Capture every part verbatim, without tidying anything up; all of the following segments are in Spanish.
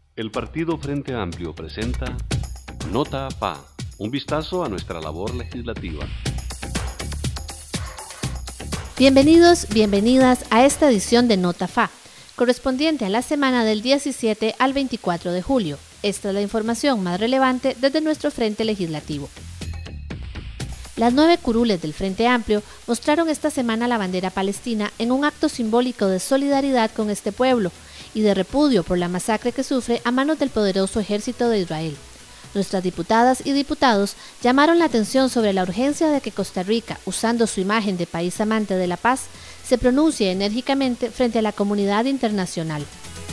El Partido Frente Amplio presenta Nota F A, un vistazo a nuestra labor legislativa. Bienvenidos, bienvenidas a esta edición de Nota F A, correspondiente a la semana del diecisiete al veinticuatro de julio. Esta es la información más relevante desde nuestro Frente Legislativo. Las nueve curules del Frente Amplio mostraron esta semana la bandera palestina en un acto simbólico de solidaridad con este pueblo y de repudio por la masacre que sufre a manos del poderoso ejército de Israel. Nuestras diputadas y diputados llamaron la atención sobre la urgencia de que Costa Rica, usando su imagen de país amante de la paz, se pronuncie enérgicamente frente a la comunidad internacional.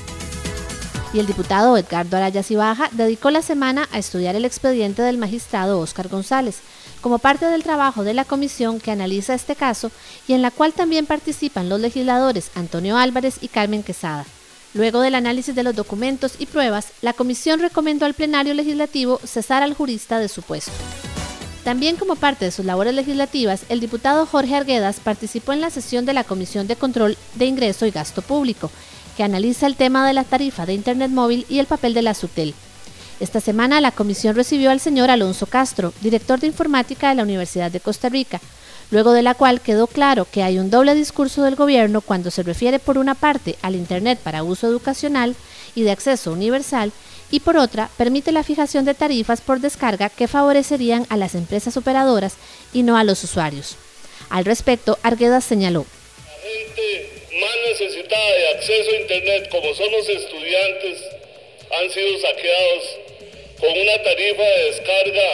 Y el diputado Edgardo Araya Cibaja dedicó la semana a estudiar el expediente del magistrado Óscar González, como parte del trabajo de la comisión que analiza este caso y en la cual también participan los legisladores Antonio Álvarez y Carmen Quesada. Luego del análisis de los documentos y pruebas, la comisión recomendó al plenario legislativo cesar al jurista de su puesto. También como parte de sus labores legislativas, el diputado Jorge Arguedas participó en la sesión de la Comisión de Control de Ingreso y Gasto Público, que analiza el tema de la tarifa de Internet móvil y el papel de la SUTEL. Esta semana la comisión recibió al señor Alonso Castro, director de Informática de la Universidad de Costa Rica, luego de la cual quedó claro que hay un doble discurso del gobierno cuando se refiere por una parte al Internet para uso educacional y de acceso universal y por otra permite la fijación de tarifas por descarga que favorecerían a las empresas operadoras y no a los usuarios. Al respecto, Arguedas señaló: La gente más necesitada de acceso a Internet, como son los estudiantes, han sido saqueados con una tarifa de descarga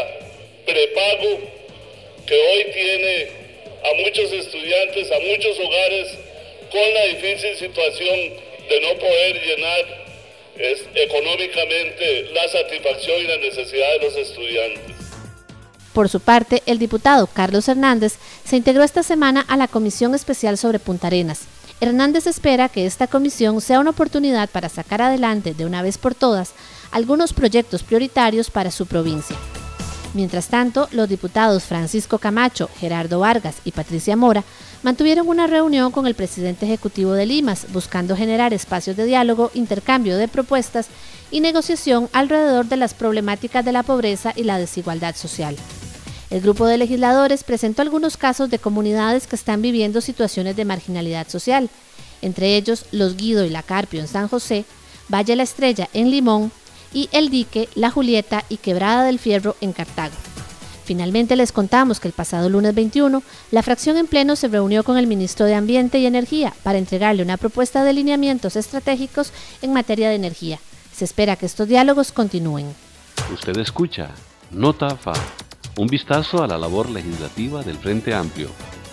prepago que hoy tiene a muchos estudiantes, a muchos hogares con la difícil situación de no poder llenar es, económicamente la satisfacción y la necesidad de los estudiantes. Por su parte, el diputado Carlos Hernández se integró esta semana a la Comisión Especial sobre Punta Arenas. Hernández espera que esta comisión sea una oportunidad para sacar adelante de una vez por todas algunos proyectos prioritarios para su provincia. Mientras tanto, los diputados Francisco Camacho, Gerardo Vargas y Patricia Mora mantuvieron una reunión con el presidente ejecutivo de Limas, buscando generar espacios de diálogo, intercambio de propuestas y negociación alrededor de las problemáticas de la pobreza y la desigualdad social. El grupo de legisladores presentó algunos casos de comunidades que están viviendo situaciones de marginalidad social, entre ellos Los Guido y La Carpio en San José, Valle La Estrella en Limón y El Dique, La Julieta y Quebrada del Fierro en Cartago. Finalmente les contamos que el pasado lunes veintiuno, la fracción en pleno se reunió con el ministro de Ambiente y Energía para entregarle una propuesta de lineamientos estratégicos en materia de energía. Se espera que estos diálogos continúen. Usted escucha Nota F A, un vistazo a la labor legislativa del Frente Amplio.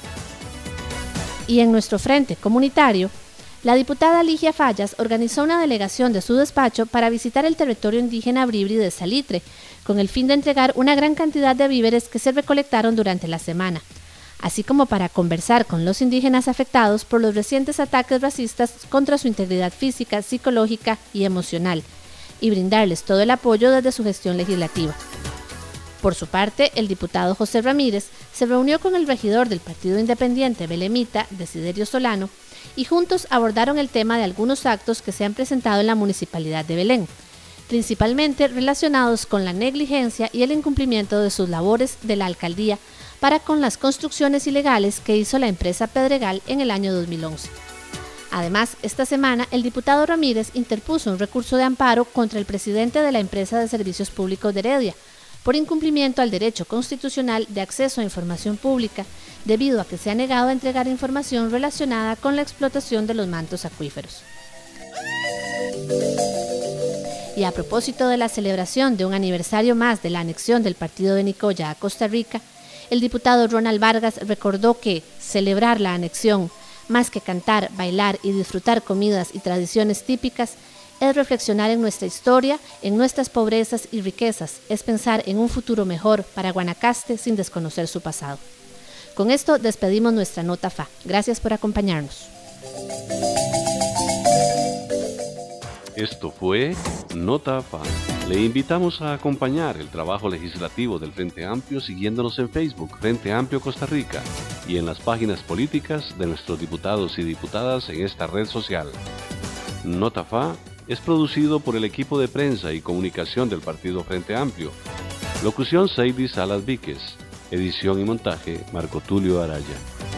Y en nuestro frente comunitario, la diputada Ligia Fallas organizó una delegación de su despacho para visitar el territorio indígena Bribri de Salitre, con el fin de entregar una gran cantidad de víveres que se recolectaron durante la semana, así como para conversar con los indígenas afectados por los recientes ataques racistas contra su integridad física, psicológica y emocional, y brindarles todo el apoyo desde su gestión legislativa. Por su parte, el diputado José Ramírez se reunió con el regidor del Partido Independiente Belemita, Desiderio Solano, y juntos abordaron el tema de algunos actos que se han presentado en la Municipalidad de Belén, principalmente relacionados con la negligencia y el incumplimiento de sus labores de la alcaldía para con las construcciones ilegales que hizo la empresa Pedregal en el año dos mil once. Además, esta semana el diputado Ramírez interpuso un recurso de amparo contra el presidente de la empresa de servicios públicos de Heredia, por incumplimiento al derecho constitucional de acceso a información pública, debido a que se ha negado a entregar información relacionada con la explotación de los mantos acuíferos. Y a propósito de la celebración de un aniversario más de la anexión del partido de Nicoya a Costa Rica, el diputado Ronald Vargas recordó que celebrar la anexión, más que cantar, bailar y disfrutar comidas y tradiciones típicas, es reflexionar en nuestra historia, en nuestras pobrezas y riquezas, es pensar en un futuro mejor para Guanacaste sin desconocer su pasado. Con esto despedimos nuestra Nota F A. Gracias por acompañarnos. Esto fue Nota F A. Le invitamos a acompañar el trabajo legislativo del Frente Amplio siguiéndonos en Facebook, Frente Amplio Costa Rica, y en las páginas políticas de nuestros diputados y diputadas en esta red social. Nota F A es producido por el equipo de prensa y comunicación del Partido Frente Amplio. Locución Seidy Salas Víquez. Edición y montaje Marco Tulio Araya.